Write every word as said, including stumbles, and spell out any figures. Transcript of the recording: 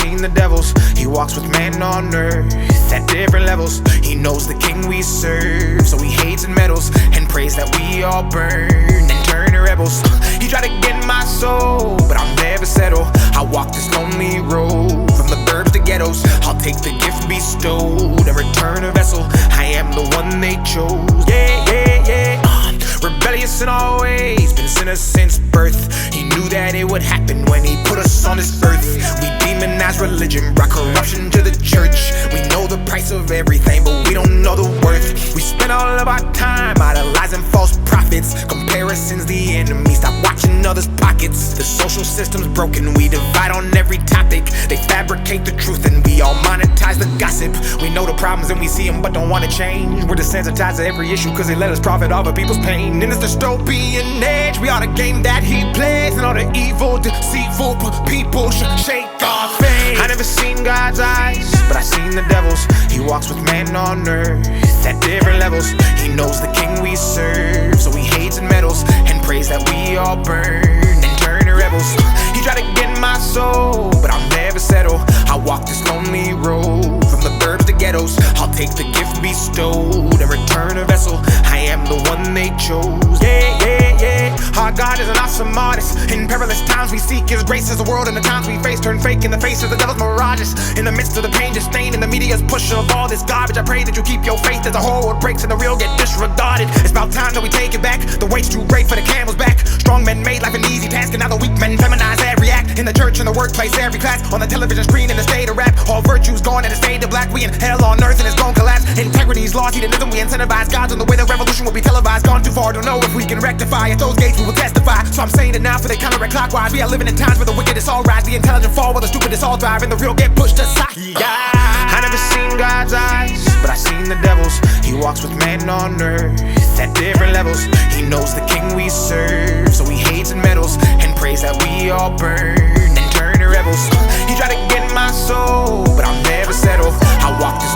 seen the devils. He walks with man on earth at different levels. He knows the king we serve, so he hates and meddles and prays that we all burn and turn to rebels. He tried to get my soul, but I'll never settle. I walk this lonely road from the burbs to ghettos. I'll take the gift bestowed and return a vessel. I am the one they chose. Yeah, yeah, yeah. Uh, rebellious in all ways, been sinners since birth. He knew that it would happen when he put us on this earth. We demonize religion, brought corruption to the church. We know the price of everything, but we don't know the worth. We spend all of our time idolizing false prophets. Comparison's the enemy, stop watching others' pockets. The social system's broken, we divide on every topic. They fabricate the truth and we all monetize the gossip. We know the problems and we see them but don't want to change. We're desensitized to every issue cause they let us profit off of people's pain. In this dystopian age, we are the game that he plays, and all the evil, deceitful people should shake our faith. I never seen God's eyes, but I seen the devil's. He walks with man on earth at different levels. He knows the king we serve, so he hates and meddles and prays that we all burn and turn to rebels. He tried to get my soul, but I'll never settle. I walk this lonely road from the burbs to ghettos. I'll take the gift bestowed and return a vessel. I am the one they chose. Yeah, yeah, yeah. Our God is an awesome artist. In perilous times we seek his grace as the world and the times we face turn fake in the face of the devil's mirages. In the midst of the pain just stained in the media's push of all this garbage, I pray that you keep your faith as the whole world breaks and the real get disregarded. It's about time that we take it back. The weight's too great for the camel's back. Strong men made life an easy task, and now the weak men feminize every act. In the church, in the workplace, every class, on the television screen, in the state of rap. All virtues gone and it's fade to black. We in hell on earth and it's gon' collapse. Integrity's lost, hedonism, we incentivize gods on the way the revolution will be televised. Gone too far to know if we can rectify. At those gates we will testify. So I'm saying it now for they counter-clockwise. We are living in times where the wicked is all rise, the intelligent fall while the stupid is all thrive, and the real get pushed aside. Yeah. I never seen God's eyes, but I seen the devil's. He walks with man on earth at different levels. He knows the king we serve, so he hates and meddles and prays that we all burn and turn to rebels. He tried to get my soul, but I'll never settle. I walk this